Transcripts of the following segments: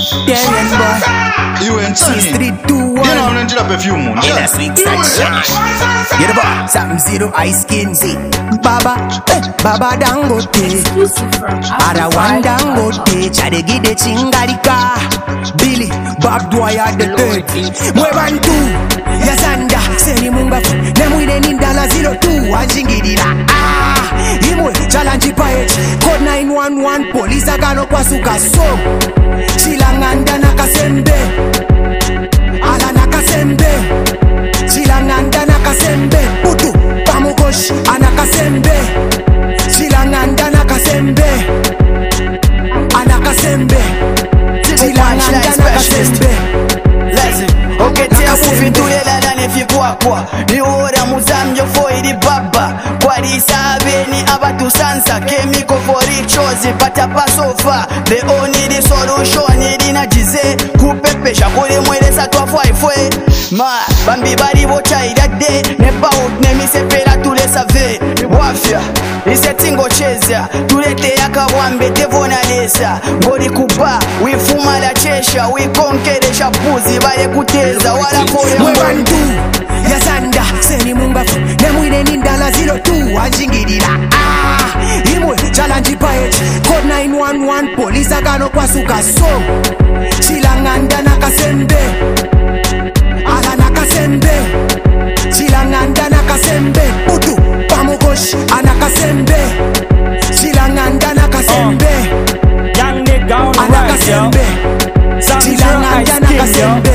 Darian boy. You ain't She's 3, 2, 1. You know, I'm gonna perfume. Yeah, that's sweet sunshine. Get the bar, something zero ice skin. See, Baba, Baba Dangote. Ada one Dangote. Chade gide chingarika. Billy, Bob Dwyer the third. Mwebantu, Yazanda, Seni Mungafu. Nemuide Nindala 02. Ajingidira. Imwe, challenge paet. Code 911. Police agano kwa suka so. Chilanganda nakasembe. Ala nakasembe. Chilanganda nakasembe. Putu pamukosh anakasembe. Chilanganda nakasembe. Anakasembe. Chilanganda nakasembe. Listen, okay, tia mufi tulela dani fi kwa ni ora muzamyo foiri baba kwa risabe ni abatu sansa chemical for richozi pata pasofa the only solution idina jize kupepesha kule mweleza twafaifwe ma bambi bali bochaira de ne baut ne misepera tulesave wafya isetingo cheza tulete yakabwambe devona lesa ngoli kuba wifuma la chesha wikonkeresha buzi bale kuteza wala kole mwebantu yazanda seni mungafu nemuine nindala 02 ajingidira imwe challenge paet code 911 police agano kwa suka so chilanganda nakasembe ala nakasembe chilanganda nakasembe putu pamukosh anakasembe chilanganda nakasembe young nigga on the rise, yo. chilanganda nakasembe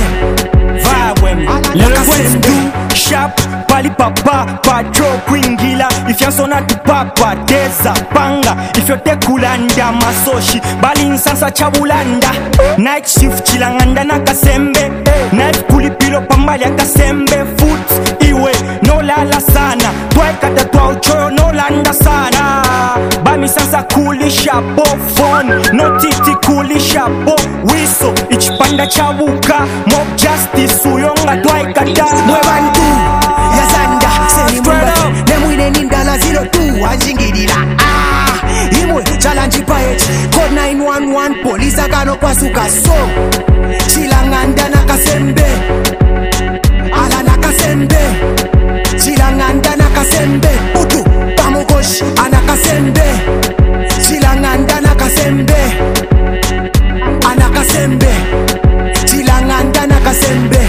Sharp, pali papa, patrol kwingila. If you sona tu papa, deza panga. If you take kulanda masoshi, bali insansa chabulanda. Night shift chilanganda nakasembe. Night kulipilo pambali akasembe. Foot iwe no lala sana. Twai kata twa uchoyo no landa sana. Bami sansa kulisha po phone, no titi kulisha po wiso. Ichipanda chabuka, mob justice uyonga twai kata. Mwebantu yazanda seni mungafu nemuine nindala 02 ajingidira imwe challenge paet code 911 police agano kwa suka so chilanganda nakasembe ala nakasembe chilanganda nakasembe putu pamukosh anakasembe chilanganda nakasembe anakasembe chilanganda nakasembe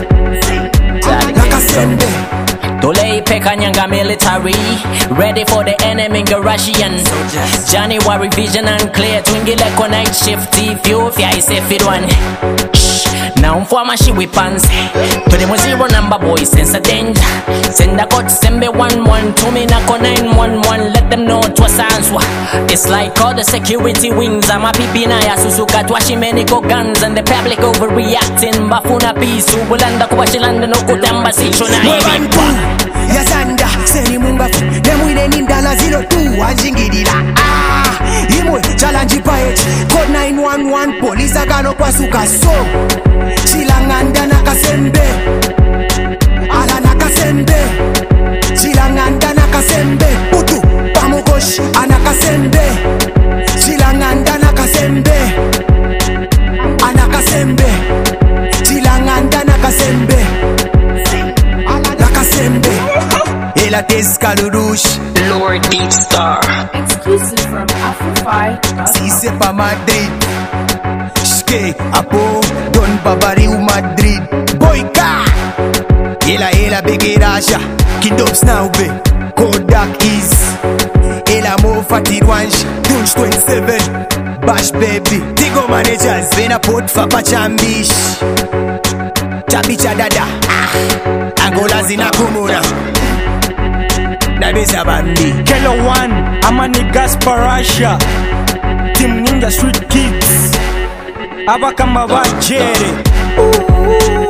Dole Pekanyanga military, ready for the enemy Russian. January vision and clear, twingile night shift, Ethiopia is a fit one. Now for my she weapons, to the 0 number boys sense a danger. Send a code, send me 11 to me nako 911, let them know it was answer. It's like all the security wings, I'm a pipina ya susuka twashimeniko guns and the public overreacting. Bafuna peace, ubulanda kubashilanda no kutamba sichona mwebantu yazanda seni mungafu nemuine nindala 02 ajingidira imwe challenge paet code 911 police agano kwa suka so chilanganda nakasembe ala nakasembe chilanganda nakasembe putu pamukosh anakasembe chilanganda nakasembe anakasembe chilanganda nakasembe nakasembe ela teskalurush Lord Deep Star exclusive from Afro5. si c'est pas Madrid Shke Apo Don Babariu Madrid Boyka Ela Bege Rasha Kindops now be Kodak is Ela Mo Fatirwanj Tunch 27 Bash baby Tigo managers Vena pot Fapa Chambish Chapicha dada Angola zina kumuna Nabeza bandi Kelo One, Amani Gasparasha, Team Ninja Street Kids, Abakamba Bajere.